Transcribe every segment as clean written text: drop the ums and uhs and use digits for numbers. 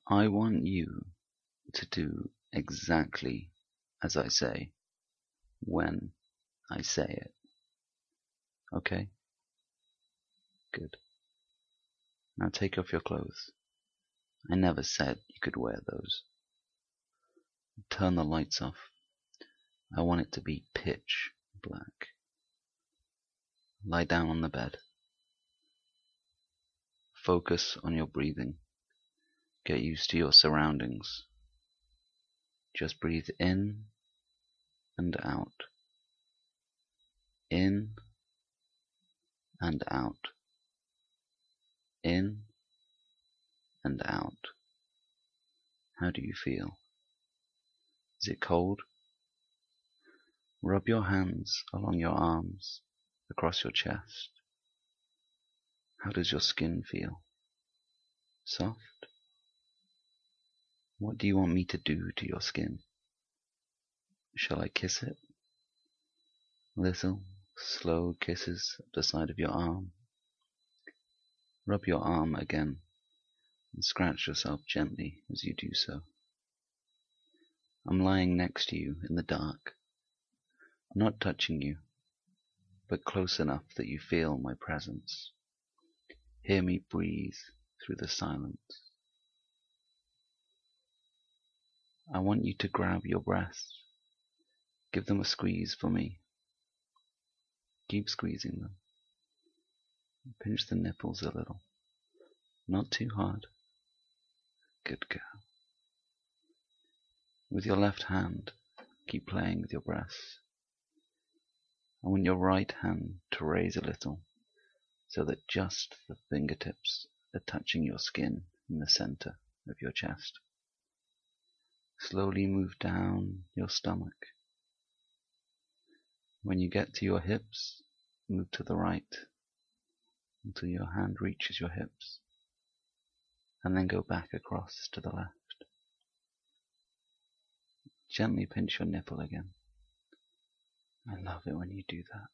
I want you to do exactly as I say when I say it. Okay? Good. Now take off your clothes. I never said you could wear those. Turn the lights off. I want it to be pitch black. Lie down on the bed. Focus on your breathing. Get used to your surroundings. Just breathe in and out. In and out. In and out. How do you feel? Is it cold? Rub your hands along your arms, across your chest. How does your skin feel? Soft? What do you want me to do to your skin? Shall I kiss it? Little, slow kisses up the side of your arm. Rub your arm again and scratch yourself gently as you do so. I'm lying next to you in the dark. I'm not touching you, but close enough that you feel my presence. Hear me breathe through the silence. I want you to grab your breasts. Give them a squeeze for me. Keep squeezing them. Pinch the nipples a little. Not too hard. Good girl. With your left hand, keep playing with your breasts. I want your right hand to raise a little, so that just the fingertips are touching your skin in the center of your chest. Slowly move down your stomach. When you get to your hips, move to the right until your hand reaches your hips, and then go back across to the left. Gently pinch your nipple again. I love it when you do that.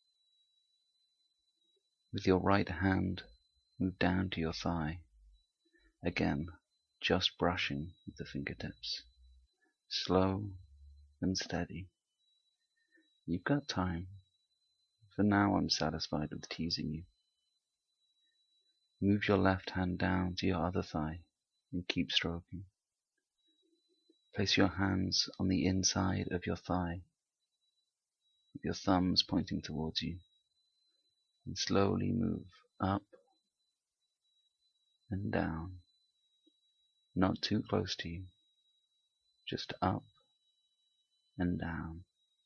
With your right hand, move down to your thigh. Again, just brushing with the fingertips. Slow and steady. You've got time. For now I'm satisfied with teasing you. Move your left hand down to your other thigh and keep stroking. Place your hands on the inside of your thigh, with your thumbs pointing towards you, and slowly move up and down. Not too close to you, just up and down,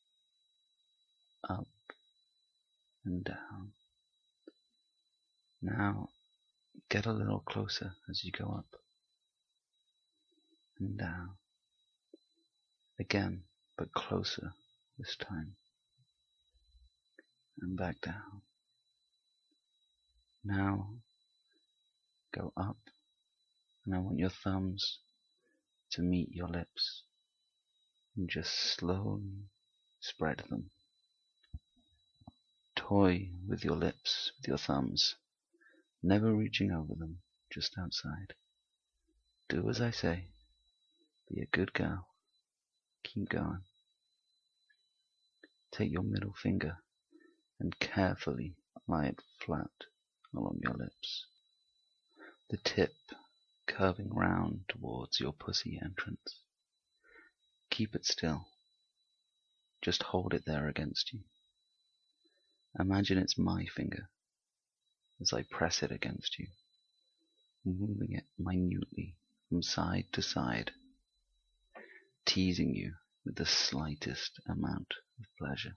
up and down. Now get a little closer as you go up and down. Again, but closer this time. And back down. Now go up, and I want your thumbs to meet your lips and just slowly spread them. Toy with your lips, with your thumbs, never reaching over them, just outside. Do as I say. Be a good girl. Keep going. Take your middle finger and carefully lie it flat along your lips. The tip curving round towards your pussy entrance. Keep it still. Just hold it there against you. Imagine it's my finger as I press it against you, moving it minutely from side to side, teasing you with the slightest amount of pleasure.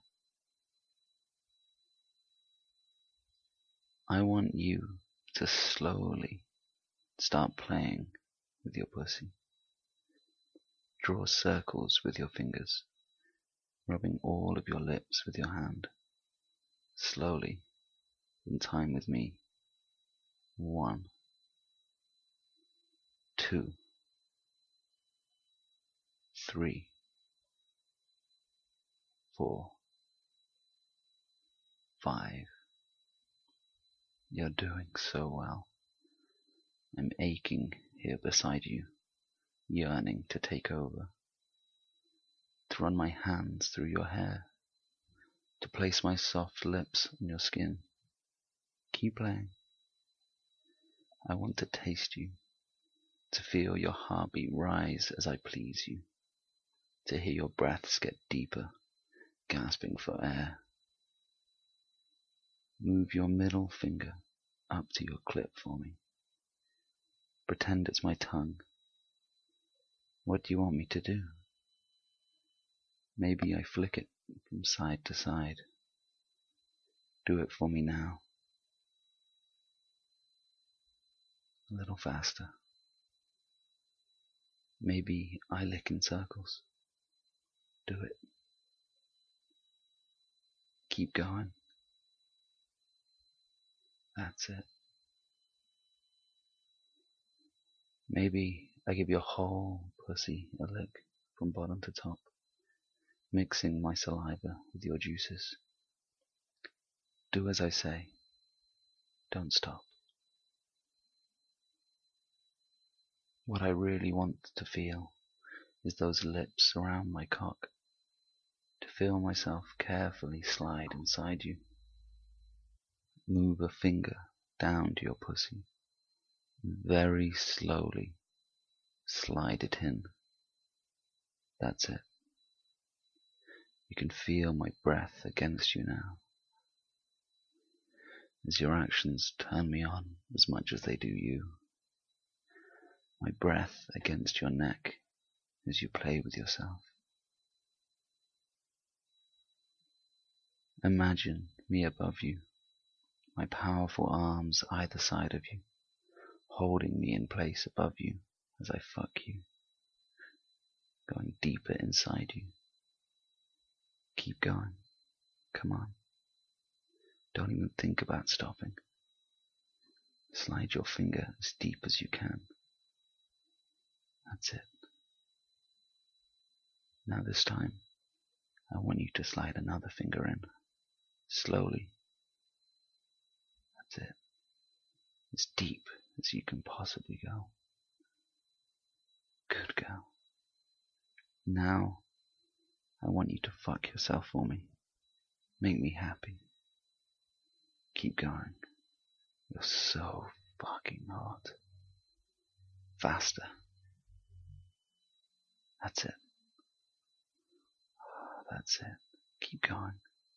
I want you to slowly start playing with your pussy. Draw circles with your fingers, rubbing all of your lips with your hand. Slowly, in time with me. 1, 2, 3, 4, 5. You're doing so well. I'm aching here beside you yearning to take over, to run my hands through your hair, to place my soft lips on your skin. Keep playing. I want to taste you, to feel your heartbeat rise as I please you, to hear your breaths get deeper, gasping for air. Move your middle finger up to your clit for me. Pretend it's my tongue. What do you want me to do? Maybe I flick it from side to side. Do it for me now. A little faster. Maybe I lick in circles. Do it. Keep going. That's it. Maybe I give your whole pussy a lick from bottom to top, mixing my saliva with your juices. Do as I say. Don't stop. What I really want to feel is those lips around my cock, to feel myself carefully slide inside you. Move a finger down to your pussy, very slowly slide it in. That's it. You can feel my breath against you now, as your actions turn me on as much as they do you. My breath against your neck as you play with yourself. Imagine me above you, my powerful arms either side of you, holding me in place above you as I fuck you, going deeper inside you. Keep going. Come on. Don't even think about stopping. Slide your finger as deep as you can. That's it. Now this time, I want you to slide another finger in. Slowly. That's it. As deep as you can possibly go. Good girl. Now, I want you to fuck yourself for me. Make me happy. Keep going. You're so fucking hot. Faster. That's it. That's it. Keep going.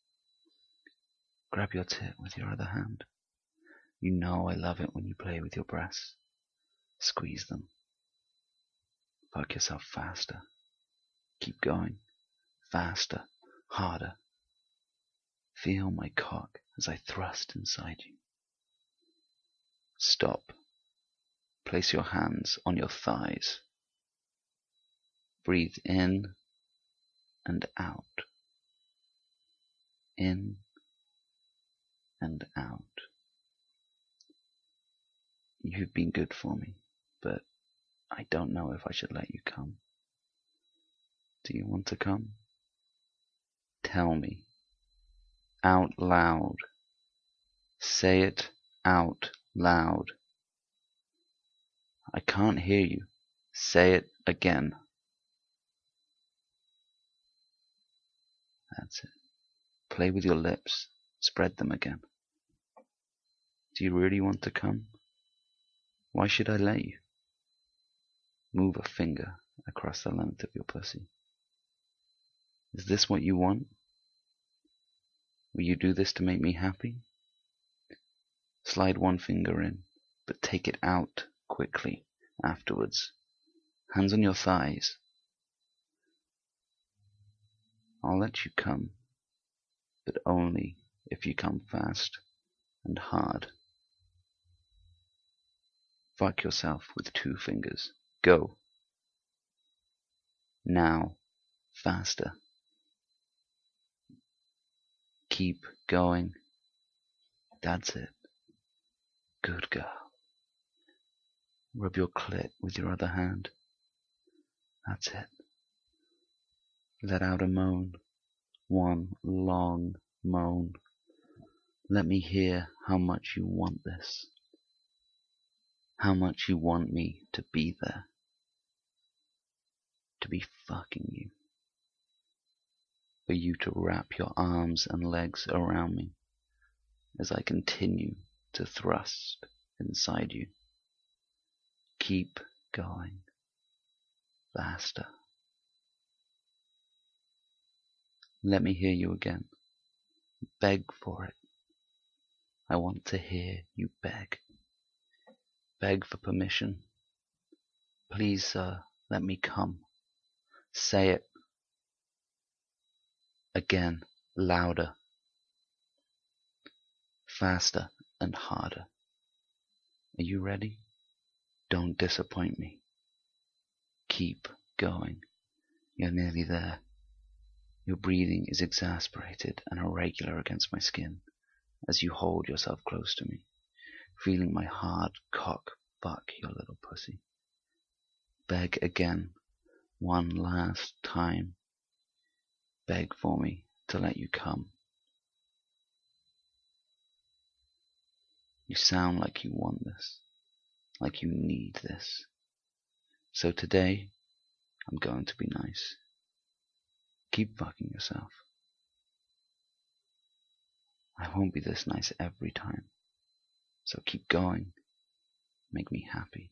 Grab your tit with your other hand. You know I love it when you play with your breasts. Squeeze them. Fuck yourself faster. Keep going. Faster. Harder. Feel my cock as I thrust inside you. Stop. Place your hands on your thighs. Breathe in and out. In and out. You've been good for me, but I don't know if I should let you come. Do you want to come? Tell me. Out loud. Say it out loud. I can't hear you. Say it again. That's it. Play with your lips. Spread them again. Do you really want to come? Why should I let you? Move a finger across the length of your pussy. Is this what you want? Will you do this to make me happy? Slide one finger in, but take it out quickly afterwards. Hands on your thighs. I'll let you come, but only if you come fast and hard. Fuck yourself with 2 fingers. Go. Now. Faster. Keep going. That's it. Good girl. Rub your clit with your other hand. That's it. Let out a moan. One long moan. Let me hear how much you want this. How much you want me to be there. to be fucking you. For you to wrap your arms and legs around me as I continue to thrust inside you. Keep going. Faster. Let me hear you again. Beg for it. I want to hear you beg. Beg for permission. Please, sir, let me come. Say it. Again, louder. Faster and harder. Are you ready? Don't disappoint me. Keep going. You're nearly there. Your breathing is exasperated and irregular against my skin as you hold yourself close to me, feeling my hard cock fuck your little pussy. Beg again, one last time. Beg for me to let you come. You sound like you want this, like you need this. So today, I'm going to be nice. Keep fucking yourself. I won't be this nice every time. So keep going. Make me happy.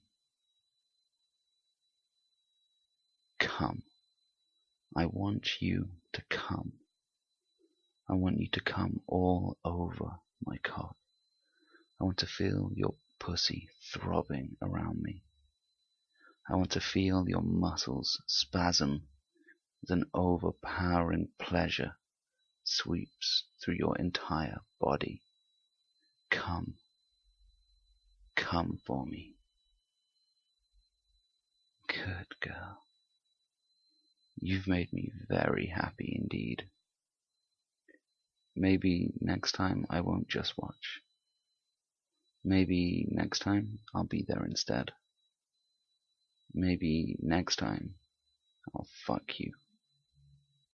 Come. I want you to come. I want you to come all over my cock. I want to feel your pussy throbbing around me. I want to feel your muscles spasm as an overpowering pleasure sweeps through your entire body. Come. Come for me. Good girl. You've made me very happy indeed. Maybe next time I won't just watch. Maybe next time I'll be there instead. Maybe next time I'll fuck you.